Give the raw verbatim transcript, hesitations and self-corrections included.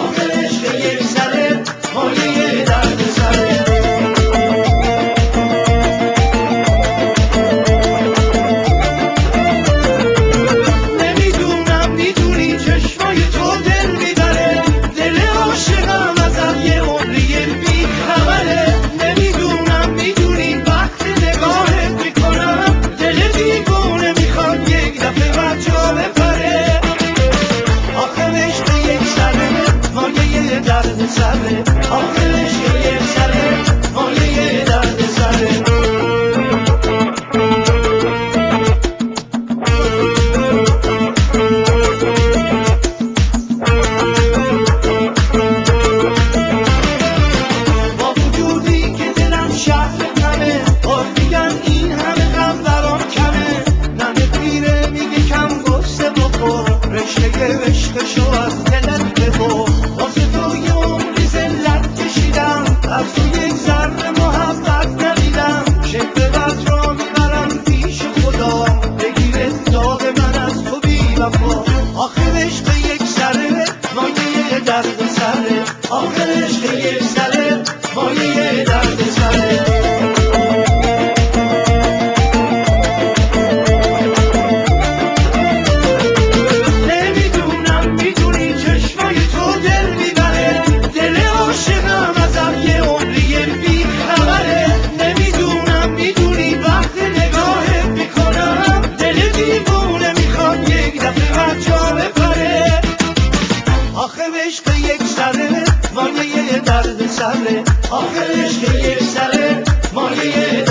آخرش که یک سره مایه درد سره. نمیدونم میدونی چشمای تو دل میبره، دل عاشقم ازت یه عمریه بی خبره. نمیدونم میدونی وقتی نگاهت میکنم دل دیوونه میخواد یک دفعه بر جا بپره. آخرش که یک سره مایه درد سره، آخرش که یک سره مایه درد سره. با وجودی که دلم شهر کمه، باز میگن این همه غم برام کمه. ننه پیره میگه کم گسته بخور، رشته عشقشو از دلت ببر. واسه تو یه عمری ذلت کشیدم، از تو یک ذره محبت ندیدم. شکل بد را میبرم پیش خدا، بگیره داغ من از تو بی وفا. آخرش که یک سره مایه درد سره، آخرش که یک سره مایه درد سره. نمیدونم میدونی چشمای تو دل میبره، دل عاشقم ازت یه عمریه بی خبره. نمیدونم میدونی وقتی نگاهت میکنم دل دیوونه میخواد یک دفعه بر جا بپره. آخرش که یک سره مایه درد سره، آخرش که یک سره مایه